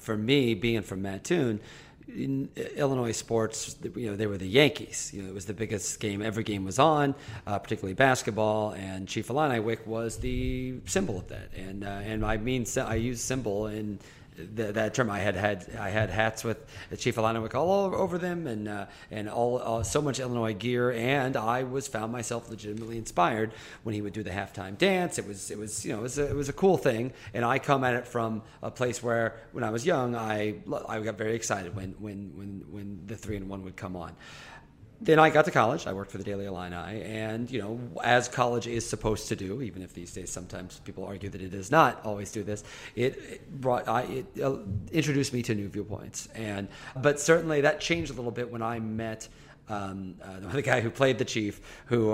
for me, being from Mattoon, in Illinois sports, they were the Yankees. It was the biggest game. Every game was on, particularly basketball. And Chief Illini Wick was the symbol of that. And I use symbol in that term. I had hats with Chief Illini Wick all over them, and all so much Illinois gear. And I found myself legitimately inspired when he would do the halftime dance. It was a cool thing. And I come at it from a place where when I was young, I got very excited when the 3-1 would come on. Then I got to college. I worked for the Daily Illini, and as college is supposed to do, even if these days sometimes people argue that it does not always do this, it introduced me to new viewpoints, but certainly that changed a little bit when I met the guy who played the chief,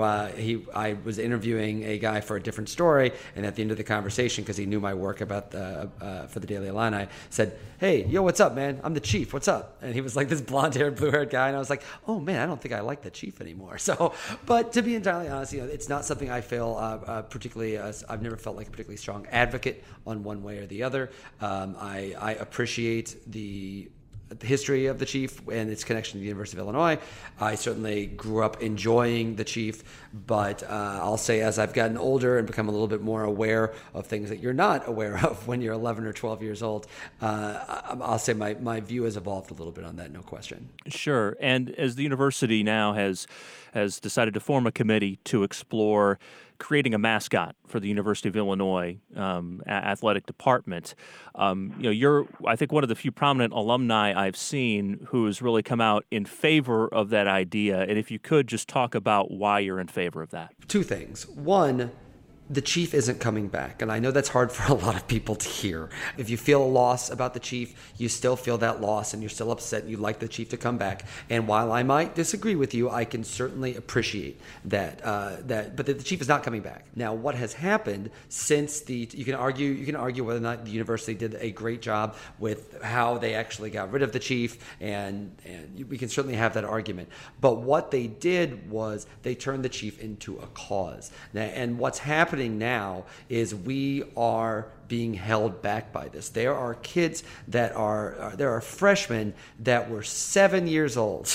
I was interviewing a guy for a different story, and at the end of the conversation, because he knew my work about for the Daily Illini, said, "Hey, yo, what's up, man? I'm the chief. What's up?" And he was like this blonde-haired, blue-haired guy, and I was like, "Oh man, I don't think I like the chief anymore." So, but to be entirely honest, it's not something I feel particularly. I've never felt like a particularly strong advocate on one way or the other. I appreciate the history of the Chief and its connection to the University of Illinois. I certainly grew up enjoying the Chief, but I'll say as I've gotten older and become a little bit more aware of things that you're not aware of when you're 11 or 12 years old, I'll say my view has evolved a little bit on that, no question. Sure. And as the university now has decided to form a committee to explore creating a mascot for the University of Illinois athletic department. You're, I think, one of the few prominent alumni I've seen who has really come out in favor of that idea. And if you could just talk about why you're in favor of that. Two things. One, the Chief isn't coming back, and I know that's hard for a lot of people to hear. If you feel a loss about the Chief, you still feel that loss, and you're still upset, and you'd like the Chief to come back. And while I might disagree with you, I can certainly appreciate that. But the Chief is not coming back. Now, what has happened since you can argue whether or not the university did a great job with how they actually got rid of the Chief, and we can certainly have that argument. But what they did was they turned the Chief into a cause. And what's happening now is we are being held back by this. There are kids there are freshmen that were 7 years old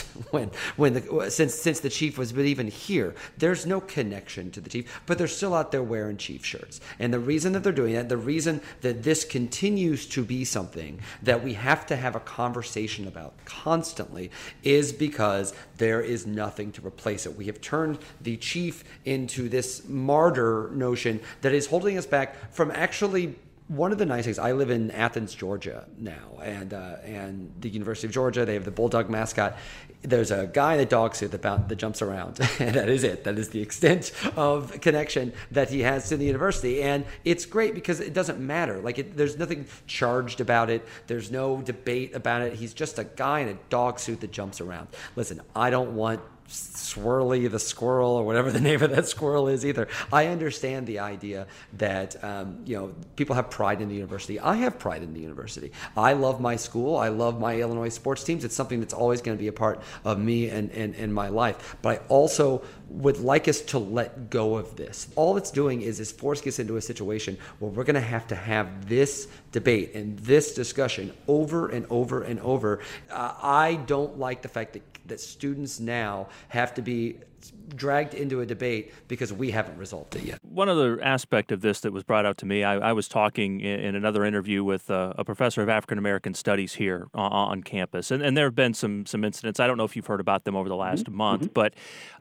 since the Chief was even here. There's no connection to the Chief, but they're still out there wearing Chief shirts. And the reason that they're doing that, the reason that this continues to be something that we have to have a conversation about constantly, is because there is nothing to replace it. We have turned the Chief into this martyr notion that is holding us back from actually. One of the nice things, I live in Athens, Georgia now, and the University of Georgia, they have the Bulldog mascot. There's a guy in a dog suit that jumps around, and that is it. That is the extent of connection that he has to the university, and it's great because it doesn't matter. There's nothing charged about it. There's no debate about it. He's just a guy in a dog suit that jumps around. Listen, I don't want Swirly the squirrel or whatever the name of that squirrel is either. I understand the idea that people have pride in the university. I have pride in the university. I love my school. I love my Illinois sports teams. It's something that's always going to be a part of me and my life. But I also would like us to let go of this. All it's doing is forcing us into a situation where we're going to have this debate and this discussion over and over and over. I don't like the fact that students now have to be dragged into a debate because we haven't resolved it yet. One other aspect of this that was brought out to me, I was talking in another interview with a professor of African American studies here on campus, and there have been some incidents. I don't know if you've heard about them over the last month, but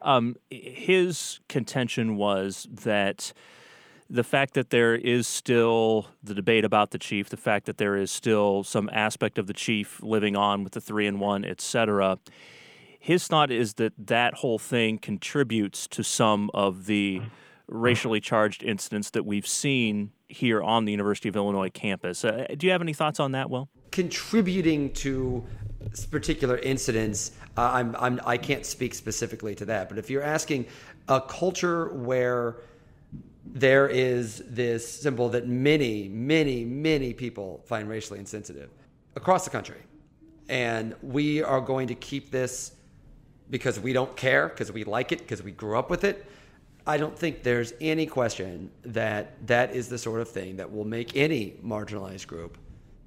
his contention was that the fact that there is still the debate about the Chief, the fact that there is still some aspect of the Chief living on with the 3-1, et cetera, his thought is that whole thing contributes to some of the racially charged incidents that we've seen here on the University of Illinois campus. Do you have any thoughts on that, Will? Contributing to particular incidents, I can't speak specifically to that. But if you're asking a culture where there is this symbol that many, many, many people find racially insensitive across the country, and we are going to keep this because we don't care, because we like it, because we grew up with it, I don't think there's any question that is the sort of thing that will make any marginalized group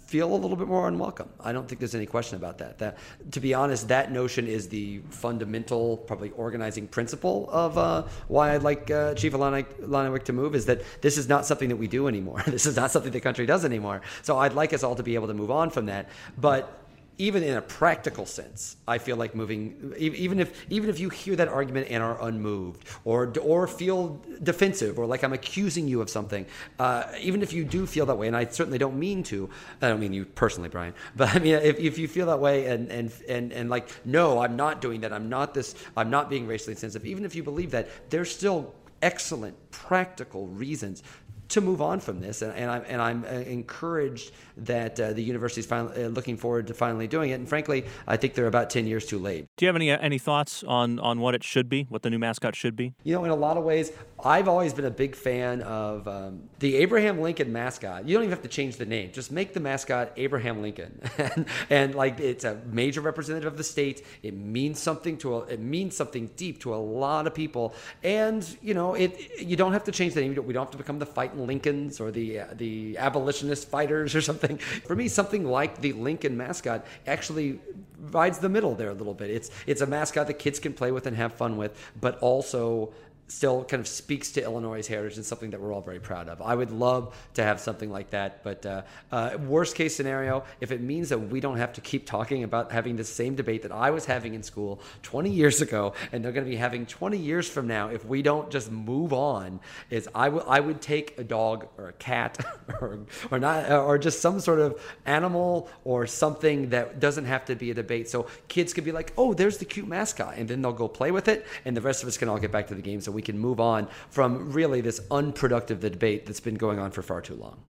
feel a little bit more unwelcome. I don't think there's any question about that. That, to be honest, that notion is the fundamental, probably organizing principle of why I'd like Chief Alaniwick to move, is that this is not something that we do anymore. This is not something the country does anymore. So I'd like us all to be able to move on from that. But even in a practical sense, I feel like moving, even if you hear that argument and are unmoved or feel defensive or like I'm accusing you of something, even if you do feel that way, and I certainly don't mean to, I don't mean you personally, Brian, but I mean, if you feel that way and like, no, I'm not doing that, I'm not being racially insensitive, even if you believe that, there's still excellent practical reasons to move on from this, and I'm encouraged that the university is finally looking forward to finally doing it. And frankly, I think they're about 10 years too late. Do you have any thoughts on what it should be, what the new mascot should be? You know, in a lot of ways, I've always been a big fan of the Abraham Lincoln mascot. You don't even have to change the name; just make the mascot Abraham Lincoln, and like it's a major representative of the state. It means something deep to a lot of people, and you know, you don't have to change the name. We don't have to become the Fighting Lincolns or the abolitionist fighters or something. For me, something like the Lincoln mascot actually rides the middle there a little bit. It's a mascot that kids can play with and have fun with, but also still kind of speaks to Illinois' heritage and something that we're all very proud of. I would love to have something like that, but worst case scenario, if it means that we don't have to keep talking about having the same debate that I was having in school 20 years ago, and they're going to be having 20 years from now, if we don't just move on, is I would take a dog or a cat or just some sort of animal or something that doesn't have to be a debate, so kids could be like, oh, there's the cute mascot, and then they'll go play with it, and the rest of us can all get back to the game so we can move on from really this unproductive debate that's been going on for far too long.